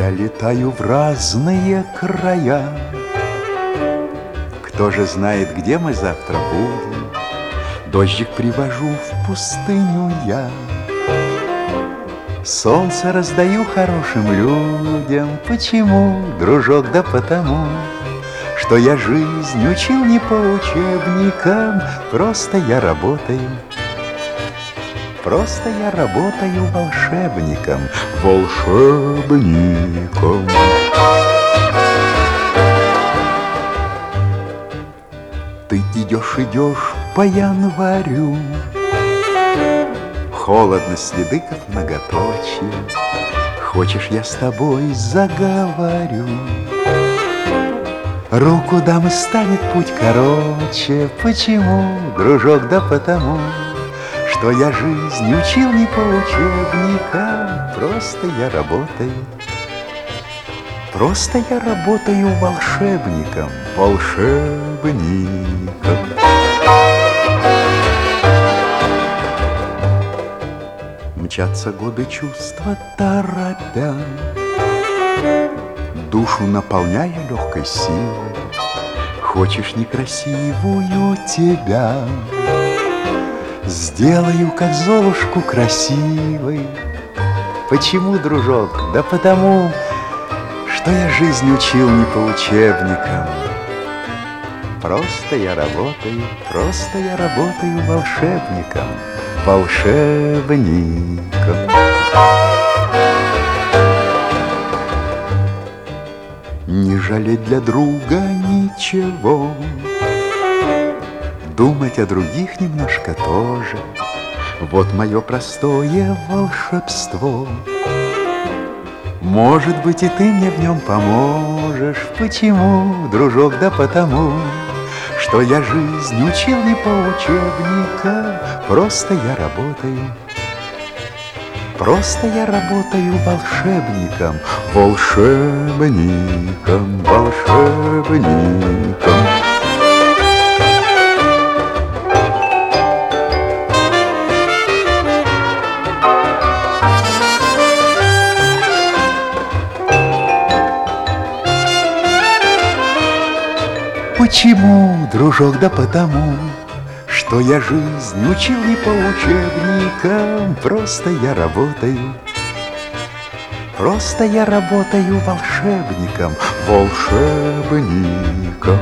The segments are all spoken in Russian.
Я летаю в разные края. Кто же знает, где мы завтра будем? Дождик привожу в пустыню я. Солнце раздаю хорошим людям. Почему, дружок? Да потому, что я жизнь учил не по учебникам. Просто я работаю. Просто я работаю волшебником. Волшебником. Ты идешь по январю. Холодно, следы как многоточие. Хочешь, я с тобой заговорю? Руку дам, и станет путь короче. Почему, дружок? Да потому, что я жизнь учил не по учебникам. Просто я работаю. Просто я работаю волшебником. Волшебником. Мчатся годы, чувства торопя, душу наполняя легкой силой. Хочешь некрасивую тебя, сделаю, как Золушку, красивой. Почему, дружок? Да потому, что я жизнь учил не по учебникам. Просто я работаю волшебником. Волшебником. Не жалеть для друга ничего, думать о других немножко тоже. Вот мое простое волшебство. Может быть, и ты мне в нем поможешь. Почему, дружок? Да потому, что я жизнь учил не по учебникам. Просто я работаю волшебником. Волшебником, волшебником. Почему, дружок? Да потому, что я жизнь учил не по учебникам. Просто я работаю волшебником. Волшебником.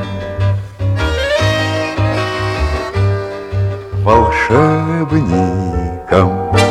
Волшебником.